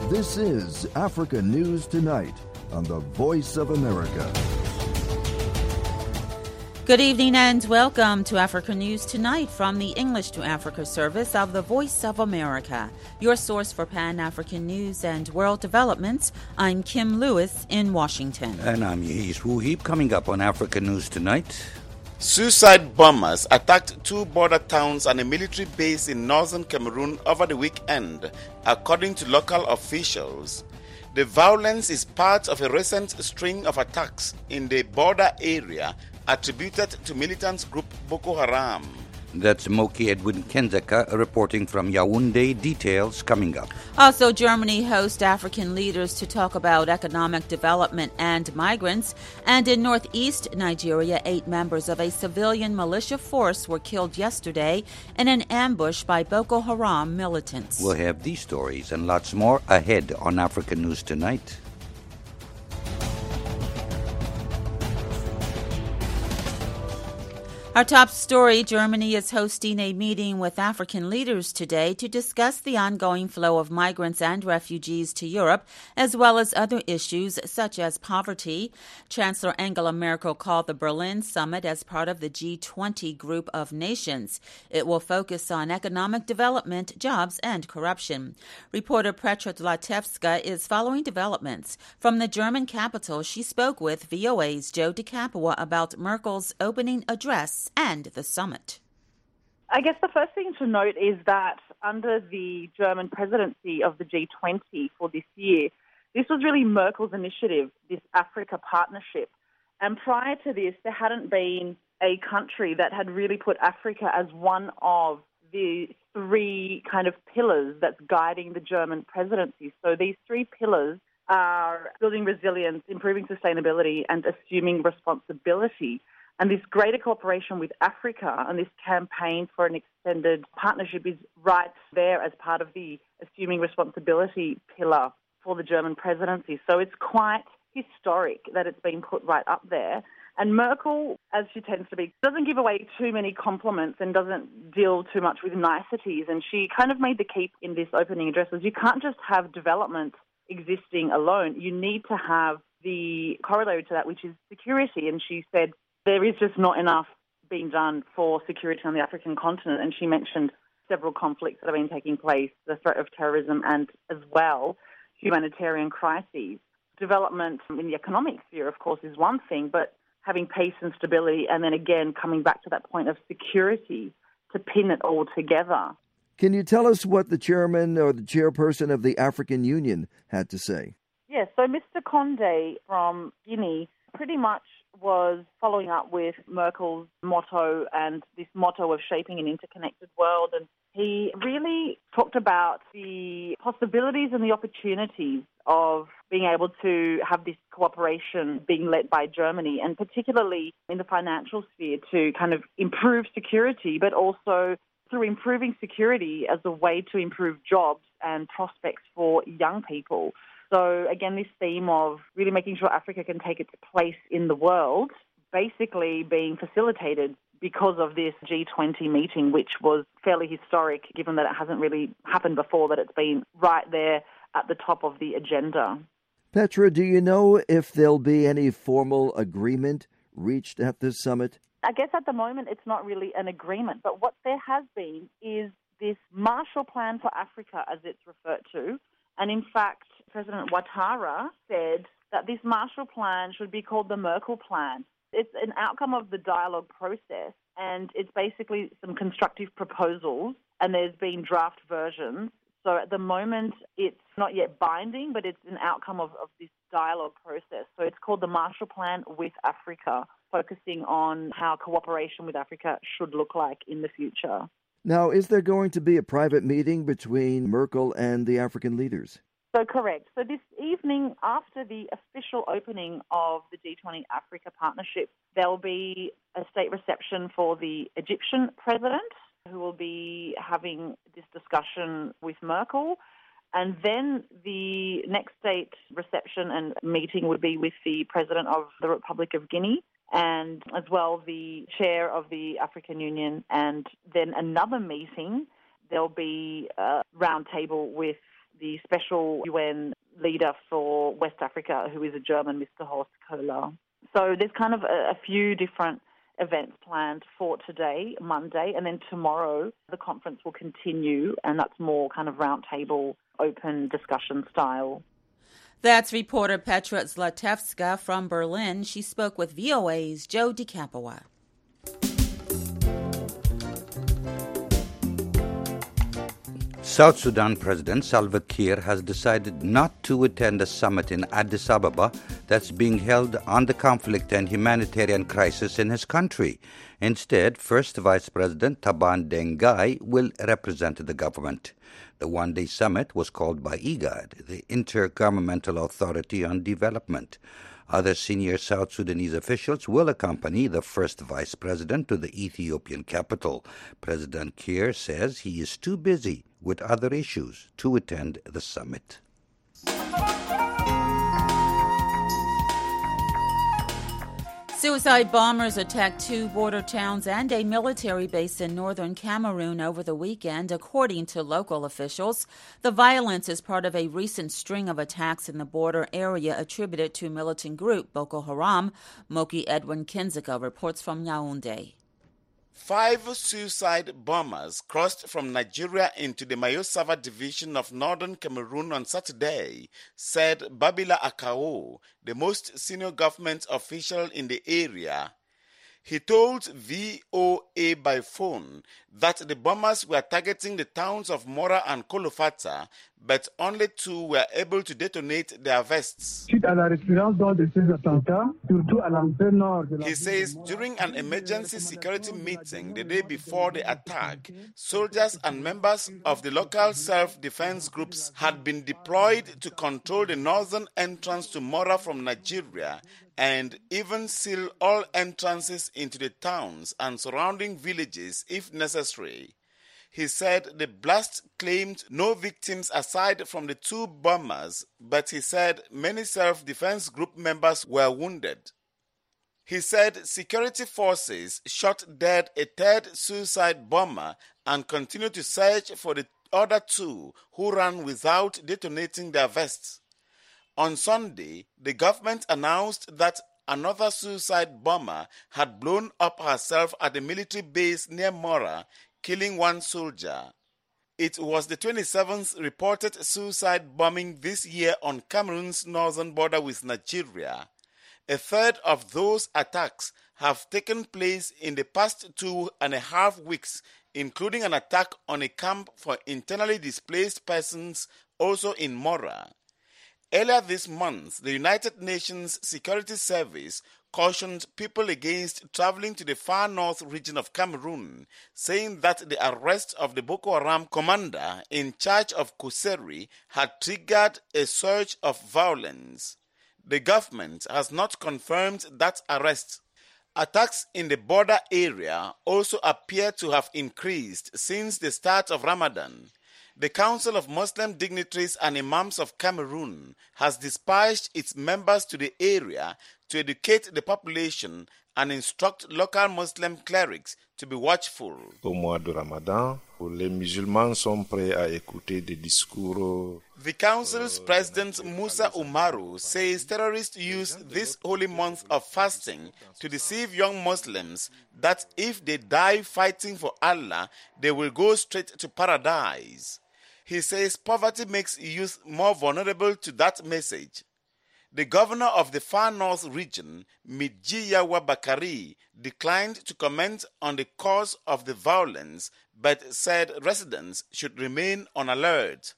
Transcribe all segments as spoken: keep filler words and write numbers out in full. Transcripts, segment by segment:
This is Africa News Tonight on the Voice of America. Good evening and welcome to Africa News Tonight from the English to Africa service of the Voice of America, your source for Pan-African news and world developments. I'm Kim Lewis in Washington. And I'm Yehis Wuhib. Coming up on Africa News Tonight. Suicide bombers attacked two border towns and a military base in northern Cameroon over the weekend, according to local officials. The violence is part of a recent string of attacks in the border area attributed to militant group Boko Haram. That's Moki Edwin Kenzeka reporting from Yaoundé. Details coming up. Also, Germany hosts African leaders to talk about economic development and migrants. And in northeast Nigeria, eight members of a civilian militia force were killed yesterday in an ambush by Boko Haram militants. We'll have these stories and lots more ahead on Africa News Tonight. Our top story, Germany is hosting a meeting with African leaders today to discuss the ongoing flow of migrants and refugees to Europe, as well as other issues such as poverty. Chancellor Angela Merkel called the Berlin summit as part of the G twenty group of nations. It will focus on economic development, jobs, and corruption. Reporter Petra Zlatevska is following developments. From the German capital, she spoke with V O A's Joe DeCapua about Merkel's opening address and the summit. I guess the first thing to note is that under the German presidency of the G twenty for this year, this was really Merkel's initiative, this Africa partnership. And prior to this, there hadn't been a country that had really put Africa as one of the three kind of pillars that's guiding the German presidency. So these three pillars are building resilience, improving sustainability, and assuming responsibility. And this greater cooperation with Africa and this campaign for an extended partnership is right there as part of the assuming responsibility pillar for the German presidency. So it's quite historic that it's been put right up there. And Merkel, as she tends to be, doesn't give away too many compliments and doesn't deal too much with niceties. And she kind of made the key in this opening address is you can't just have development existing alone. You need to have the corollary to that, which is security. And she said, there is just not enough being done for security on the African continent. And she mentioned several conflicts that have been taking place, the threat of terrorism and as well humanitarian crises. Development in the economic sphere, of course, is one thing, but having peace and stability and then again coming back to that point of security to pin it all together. Can you tell us what the chairman or the chairperson of the African Union had to say? Yes, so Mister Condé from Guinea pretty much was following up with Merkel's motto and this motto of shaping an interconnected world. And he really talked about the possibilities and the opportunities of being able to have this cooperation being led by Germany, and particularly in the financial sphere to kind of improve security, but also through improving security as a way to improve jobs and prospects for young people. So again, this theme of really making sure Africa can take its place in the world, basically being facilitated because of this G twenty meeting, which was fairly historic, given that it hasn't really happened before, that it's been right there at the top of the agenda. Petra, do you know if there'll be any formal agreement reached at this summit? I guess at the moment it's not really an agreement, but what there has been is this Marshall Plan for Africa, as it's referred to. And in fact, President Ouattara said that this Marshall Plan should be called the Merkel Plan. It's an outcome of the dialogue process, and it's basically some constructive proposals, and there's been draft versions. So at the moment, it's not yet binding, but it's an outcome of, of this dialogue process. So it's called the Marshall Plan with Africa, focusing on how cooperation with Africa should look like in the future. Now, is there going to be a private meeting between Merkel and the African leaders? So correct. So this evening, after the official opening of the G twenty Africa Partnership, there will be a state reception for the Egyptian president, who will be having this discussion with Merkel. And then the next state reception and meeting would be with the president of the Republic of Guinea, and as well the chair of the African Union. And then another meeting, there'll be a round table with the special U N leader for West Africa, who is a German, Mister Horst Köhler. So there's kind of a, a few different events planned for today, Monday, and then tomorrow the conference will continue, and that's more kind of roundtable, open discussion style. That's reporter Petra Zlatevska from Berlin. She spoke with V O A's Joe DeCapua. South Sudan President Salva Kiir has decided not to attend a summit in Addis Ababa that's being held on the conflict and humanitarian crisis in his country. Instead, First Vice President Taban Dengai will represent the government. The one-day summit was called by IGAD, the Intergovernmental Authority on Development. Other senior South Sudanese officials will accompany the first vice president to the Ethiopian capital. President Kiir says he is too busy with other issues to attend the summit. Suicide bombers attacked two border towns and a military base in northern Cameroon over the weekend, according to local officials. The violence is part of a recent string of attacks in the border area attributed to militant group Boko Haram. Moki Edwin Kinzeka reports from Yaoundé. Five suicide bombers crossed from Nigeria into the Mayo-Sava division of northern Cameroon on Saturday, said Babila Akao, the most senior government official in the area. He told V O A by phone that the bombers were targeting the towns of Mora and Kolofata, but only two were able to detonate their vests. He says during an emergency security meeting the day before the attack, soldiers and members of the local self-defense groups had been deployed to control the northern entrance to Mora from Nigeria and even seal all entrances into the towns and surrounding villages if necessary. He said the blast claimed no victims aside from the two bombers, but he said many self-defense group members were wounded. He said security forces shot dead a third suicide bomber and continued to search for the other two who ran without detonating their vests. On Sunday, the government announced that another suicide bomber had blown up herself at a military base near Mora, killing one soldier. It was the twenty-seventh reported suicide bombing this year on Cameroon's northern border with Nigeria. A third of those attacks have taken place in the past two and a half weeks, including an attack on a camp for internally displaced persons also in Mora. Earlier this month, the United Nations Security Service cautioned people against traveling to the far north region of Cameroon, saying that the arrest of the Boko Haram commander in charge of Kuseri had triggered a surge of violence. The government has not confirmed that arrest. Attacks in the border area also appear to have increased since the start of Ramadan. The Council of Muslim Dignitaries and Imams of Cameroon has dispatched its members to the area to educate the population and instruct local Muslim clerics to be watchful. Au mois de Ramadan, les musulmans sont prêts à écouter des discours. The Council's President Musa Umaru says terrorists use this holy month of fasting to deceive young Muslims that if they die fighting for Allah, they will go straight to paradise. He says poverty makes youth more vulnerable to that message. The governor of the Far North region, Midjiyawa Bakari, declined to comment on the cause of the violence, but said residents should remain on alert.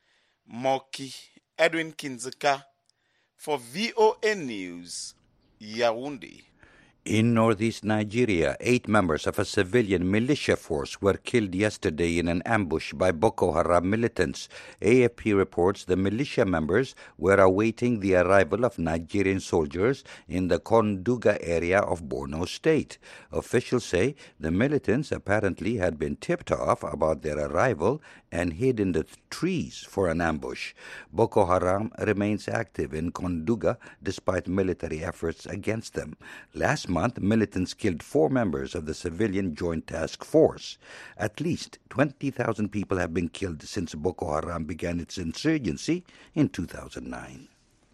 Moki Edwin Kinzeka for V O A News, Yaoundé. In northeast Nigeria, eight members of a civilian militia force were killed yesterday in an ambush by Boko Haram militants. A F P reports the militia members were awaiting the arrival of Nigerian soldiers in the Konduga area of Borno State. Officials say the militants apparently had been tipped off about their arrival and hid in the trees for an ambush. Boko Haram remains active in Konduga despite military efforts against them. Last month, militants killed four members of the civilian Joint Task Force. At least twenty thousand people have been killed since Boko Haram began its insurgency in two thousand nine.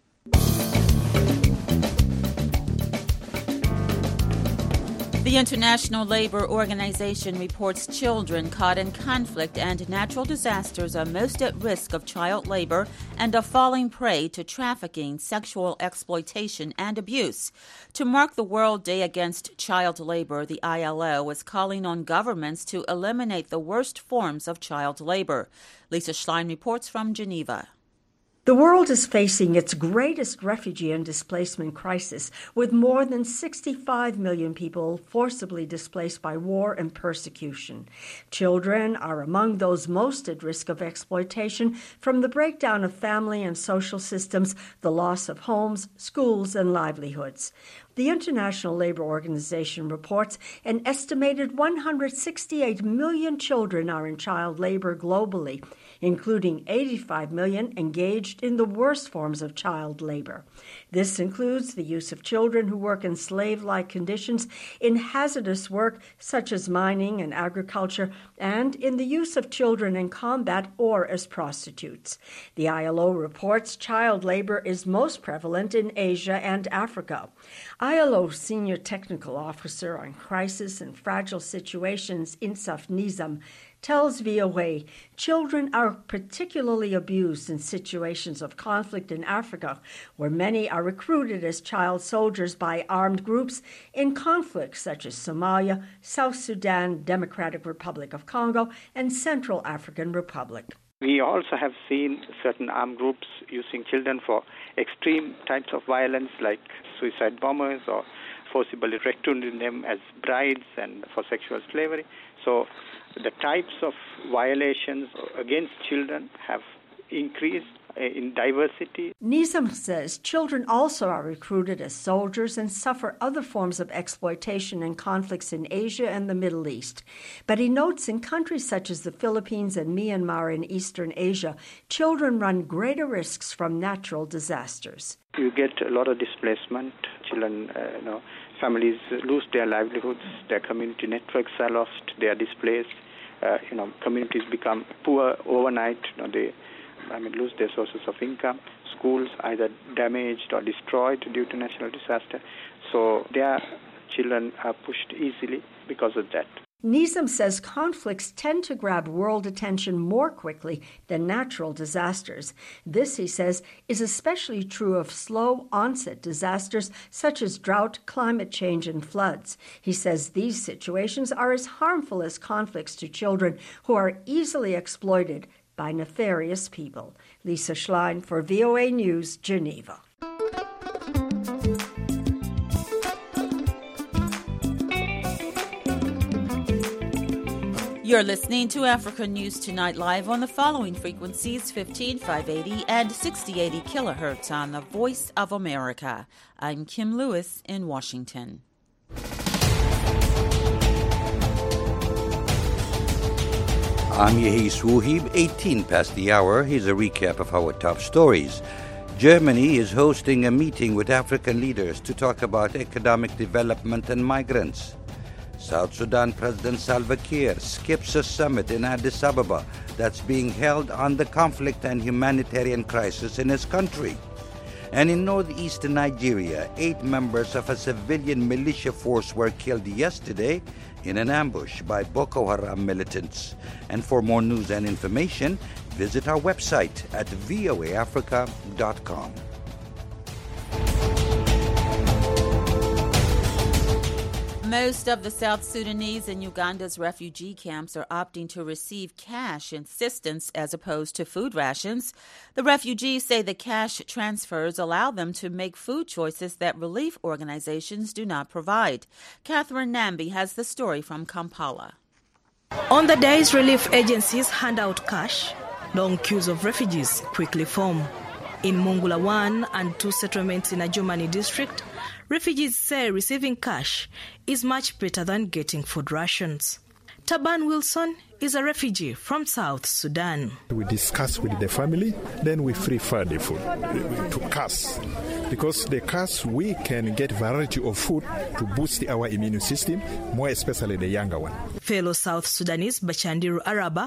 The International Labour Organization reports children caught in conflict and natural disasters are most at risk of child labor and are falling prey to trafficking, sexual exploitation, and abuse. To mark the World Day Against Child Labor, the I L O is calling on governments to eliminate the worst forms of child labor. Lisa Schlein reports from Geneva. The world is facing its greatest refugee and displacement crisis, with more than sixty-five million people forcibly displaced by war and persecution. Children are among those most at risk of exploitation from the breakdown of family and social systems, the loss of homes, schools, and livelihoods. The International Labour Organization reports an estimated one hundred sixty-eight million children are in child labor globally, including eighty-five million engaged in the worst forms of child labor. This includes the use of children who work in slave-like conditions, in hazardous work such as mining and agriculture, and in the use of children in combat or as prostitutes. The I L O reports child labor is most prevalent in Asia and Africa. I L O Senior Technical Officer on Crisis and Fragile Situations, Insaf Nizam, tells V O A children are particularly abused in situations of conflict in Africa, where many are recruited as child soldiers by armed groups in conflicts such as Somalia, South Sudan, Democratic Republic of Congo, and Central African Republic. We also have seen certain armed groups using children for extreme types of violence like suicide bombers or forcibly recruiting them as brides and for sexual slavery. So the types of violations against children have increased in diversity. Nizam says children also are recruited as soldiers and suffer other forms of exploitation in conflicts in Asia and the Middle East. But he notes in countries such as the Philippines and Myanmar in Eastern Asia, children run greater risks from natural disasters. You get a lot of displacement. Children, uh, you know, families lose their livelihoods, their community networks are lost, they are displaced. Uh, you know, communities become poor overnight. You know, they I mean, lose their sources of income. Schools either damaged or destroyed due to natural disaster. So their children are pushed easily because of that. Nizam says conflicts tend to grab world attention more quickly than natural disasters. This, he says, is especially true of slow onset disasters such as drought, climate change, and floods. He says these situations are as harmful as conflicts to children who are easily exploited by nefarious people. Lisa Schlein for V O A News, Geneva. You're listening to Africa News Tonight live on the following frequencies, fifteen five eighty and sixty eighty kilohertz on the Voice of America. I'm Kim Lewis in Washington. I'm Yehi Swuhib, eighteen past the hour. Here's a recap of our top stories. Germany is hosting a meeting with African leaders to talk about economic development and migrants. South Sudan President Salva Kiir skips a summit in Addis Ababa that's being held on the conflict and humanitarian crisis in his country. And in northeastern Nigeria, eight members of a civilian militia force were killed yesterday in an ambush by Boko Haram militants. And for more news and information, visit our website at voa africa dot com. Most of the South Sudanese in Uganda's refugee camps are opting to receive cash assistance as opposed to food rations. The refugees say the cash transfers allow them to make food choices that relief organizations do not provide. Catherine Nambi has the story from Kampala. On the days relief agencies hand out cash, long queues of refugees quickly form. In Mungula one and two settlements in a Germany district, refugees say receiving cash is much better than getting food rations. Taban Wilson is a refugee from South Sudan. We discuss with the family, then we prefer the food to CAS. Because the CAS, we can get variety of food to boost our immune system, more especially the younger one. Fellow South Sudanese Bachandiru Araba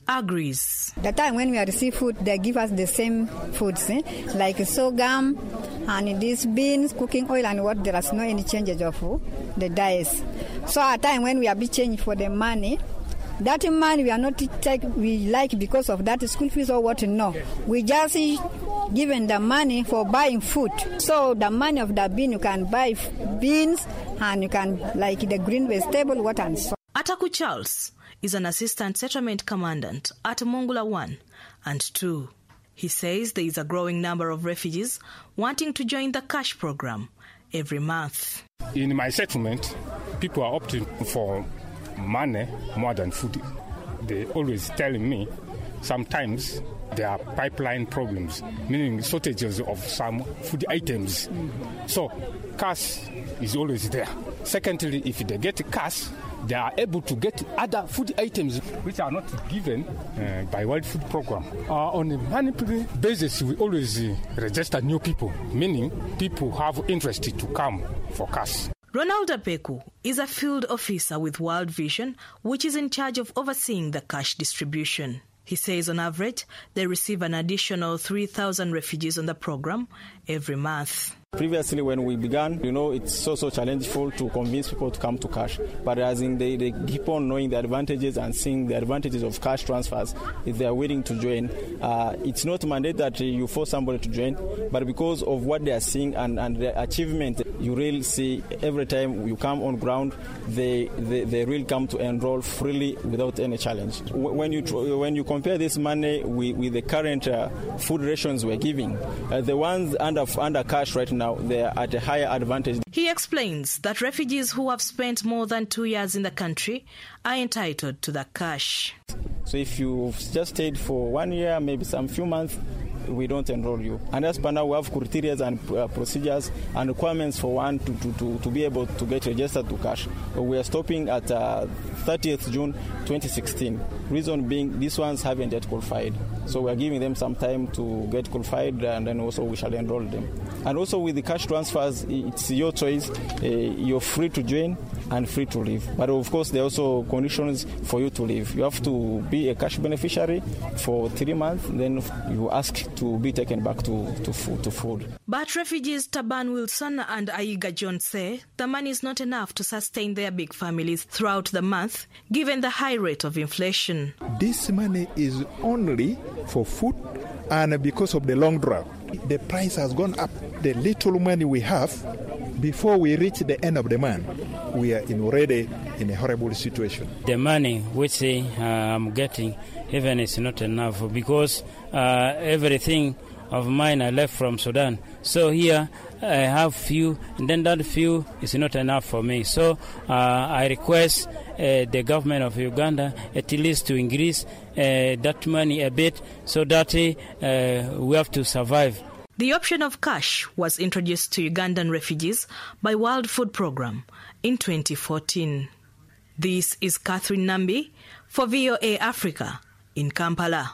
agrees. The time when we receive food, they give us the same foods, eh? Like sorghum and these beans, cooking oil and what. There is no any changes of the diets. So at time when we are be changed for the money, that money we are not take we like because of that school fees or what. No, we just given the money for buying food. So the money of the bean you can buy beans and you can like the green vegetable, what and so. Ataku Charles is an assistant settlement commandant at Mongula one and two. He says there is a growing number of refugees wanting to join the cash program every month. In my settlement, people are opting for money more than food. They always telling me sometimes there are pipeline problems, meaning shortages of some food items. Mm-hmm. So cash is always there. Secondly, if they get cash, they are able to get other food items which are not given uh, by World Food Program. Uh, on a monthly basis, we always uh, register new people, meaning people have interest to come for cash. Ronald Apeku is a field officer with World Vision, which is in charge of overseeing the cash distribution. He says on average, they receive an additional three thousand refugees on the program every month. Previously, when we began, you know, it's so, so challenging to convince people to come to cash. But as in they, they keep on knowing the advantages and seeing the advantages of cash transfers, if they are willing to join, uh, it's not mandate that you force somebody to join, but because of what they are seeing and, and the achievement, you really see every time you come on ground, they, they, they really come to enroll freely without any challenge. When you when you compare this money with, with the current uh, food rations we're giving, uh, the ones under, under cash right now, now they are at a higher advantage. He explains that refugees who have spent more than two years in the country are entitled to the cash. So if you've just stayed for one year, maybe some few months, we don't enroll you. And as per now, we have criteria and uh, procedures and requirements for one to, to, to, to be able to get registered to cash. So we are stopping at uh, thirtieth of June twenty sixteen. Reason being, these ones haven't yet qualified. So we are giving them some time to get qualified, and then also we shall enroll them. And also with the cash transfers, it's your choice. Uh, you're free to join and free to leave. But of course, there are also conditions for you to leave. You have to be a cash beneficiary for three months, then you ask to be taken back to, to, food, to food. But refugees Taban Wilson and Aiga John say the money is not enough to sustain their big families throughout the month, given the high rate of inflation. This money is only for food, and because of the long drought, the price has gone up. The little money we have, before we reach the end of the month, we are in already in a horrible situation. The money which uh, I'm getting even is not enough, because uh, everything of mine I left from Sudan. So here I have few, and then that few is not enough for me. So uh, I request uh, the government of Uganda at least to increase uh, that money a bit, so that uh, we have to survive. The option of cash was introduced to Ugandan refugees by World Food Program in twenty fourteen. This is Catherine Nambi for V O A Africa in Kampala.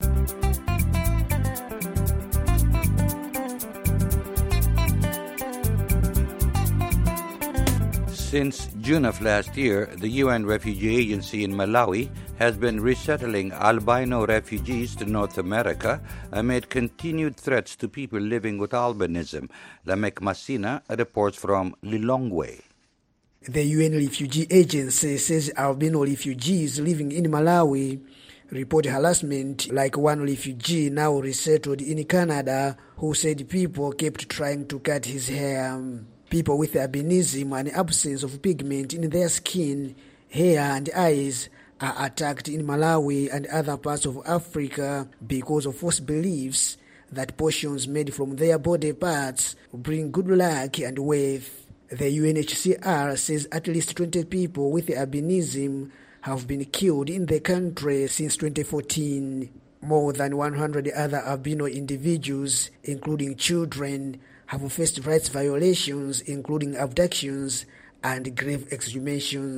Since June of last year, the U N Refugee Agency in Malawi has been resettling albino refugees to North America amid continued threats to people living with albinism. Lamek Masina reports from Lilongwe. The U N Refugee Agency says albino refugees living in Malawi report harassment, like one refugee now resettled in Canada who said people kept trying to cut his hair. People with albinism and absence of pigment in their skin, hair and eyes are attacked in Malawi and other parts of Africa because of false beliefs that portions made from their body parts bring good luck and wealth. The U N H C R says at least twenty people with albinism have been killed in the country since twenty fourteen. More than one hundred other albino individuals, including children, have faced rights violations, including abductions and grave exhumations.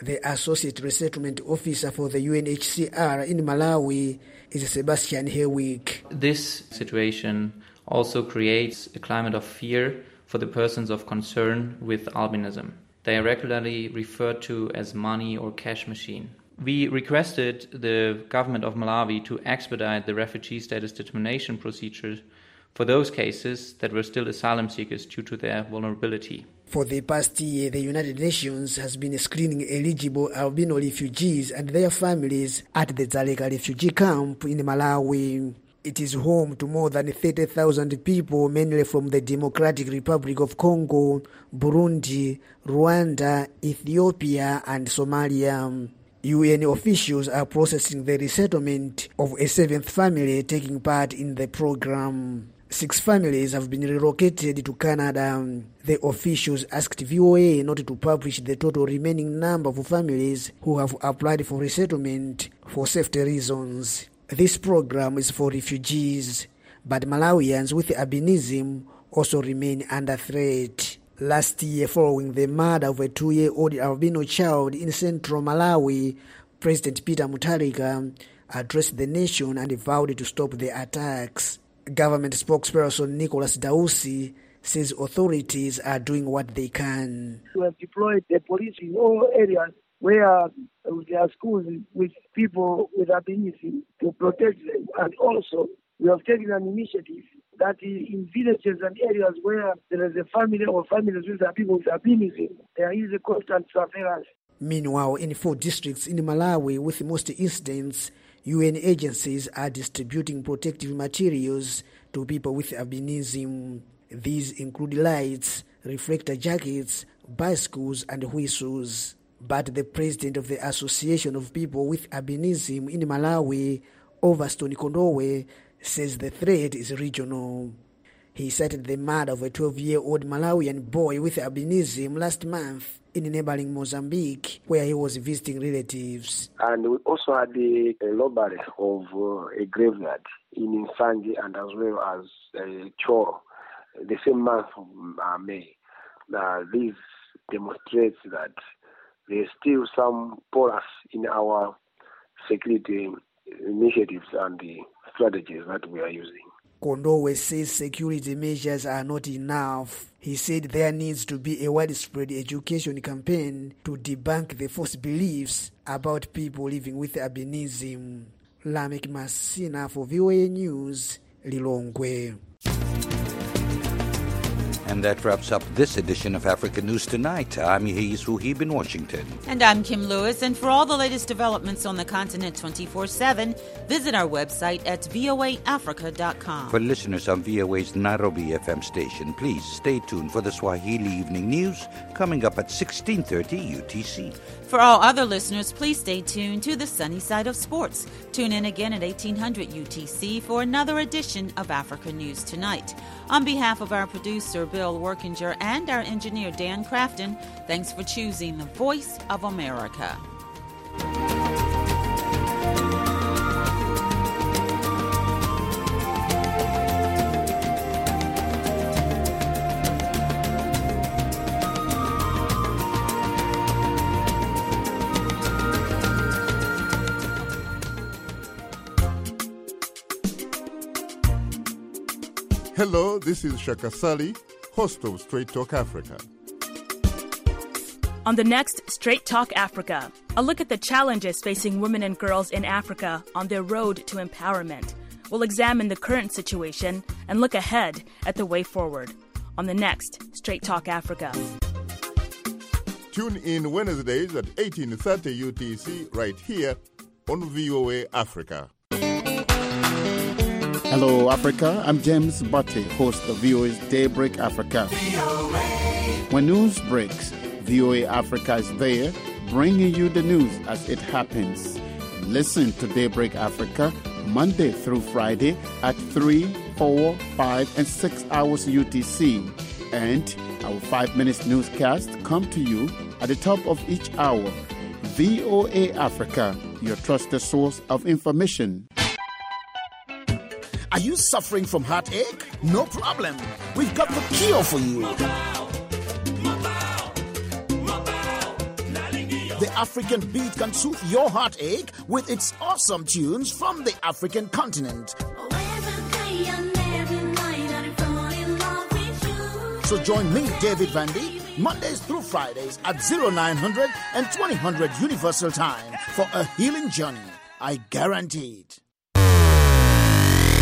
The Associate Resettlement Officer for the U N H C R in Malawi is Sebastian Herwig. This situation also creates a climate of fear for the persons of concern with albinism. They are regularly referred to as money or cash machine. We requested the government of Malawi to expedite the refugee status determination procedures for those cases that were still asylum seekers due to their vulnerability. For the past year, the United Nations has been screening eligible albino refugees and their families at the Dzaleka refugee camp in Malawi. It is home to more than thirty thousand people, mainly from the Democratic Republic of Congo, Burundi, Rwanda, Ethiopia, and Somalia. U N officials are processing the resettlement of a seventh family taking part in the program. Six families have been relocated to Canada. The officials asked V O A not to publish the total remaining number of families who have applied for resettlement for safety reasons. This program is for refugees, but Malawians with albinism also remain under threat. Last year, following the murder of a two-year-old albino child in central Malawi, President Peter Mutharika addressed the nation and vowed to stop the attacks. Government spokesperson Nicholas Dausi says authorities are doing what they can. We have deployed the police in all areas where there are schools with people with albinism to protect them. And also, we have taken an initiative that in villages and areas where there is a family or families with people with albinism, there is a constant surveillance. Meanwhile, in four districts in Malawi, with most incidents, U N agencies are distributing protective materials to people with albinism. These include lights, reflector jackets, bicycles, and whistles. But the president of the Association of People with Albinism in Malawi, Overstone Kondowe, says the threat is regional. He cited the murder of a twelve-year-old Malawian boy with albinism last month in neighboring Mozambique, where he was visiting relatives. And we also had a, a robbery of uh, a graveyard in Nsanje and as well as uh, Choro, the same month of uh, May. Uh, this demonstrates that there's still some porous in our security initiatives and the strategies that we are using. Kondowe says security measures are not enough. He said there needs to be a widespread education campaign to debunk the false beliefs about people living with albinism. Lamek Masina for V O A News, Lilongwe. And that wraps up this edition of Africa News Tonight. I'm Hayes Ruhib in Washington. And I'm Kim Lewis. And for all the latest developments on the continent twenty-four seven, visit our website at V O A Africa dot com. For listeners on V O A's Nairobi F M station, please stay tuned for the Swahili Evening News coming up at sixteen thirty U T C. For all other listeners, please stay tuned to the sunny side of sports. Tune in again at eighteen hundred U T C for another edition of Africa News Tonight. On behalf of our producer, Bill Workinger, and our engineer, Dan Crafton, thanks for choosing the Voice of America. Hello, this is Shaka Sali, host of Straight Talk Africa. On the next Straight Talk Africa, a look at the challenges facing women and girls in Africa on their road to empowerment. We'll examine the current situation and look ahead at the way forward. On the next Straight Talk Africa. Tune in Wednesdays at eighteen thirty U T C right here on V O A Africa. Hello, Africa. I'm James Butte, host of V O A's Daybreak Africa. When news breaks, V O A Africa is there, bringing you the news as it happens. Listen to Daybreak Africa Monday through Friday at three, four, five, and six hours U T C. And our five minutes newscast come to you at the top of each hour. V O A Africa, your trusted source of information. Are you suffering from heartache? No problem. We've got the cure for you. The the African beat can soothe your heartache with its awesome tunes from the African continent. So join me, David Vandy, Mondays through Fridays at oh nine hundred and twenty hundred Universal Time for a healing journey. I guarantee it.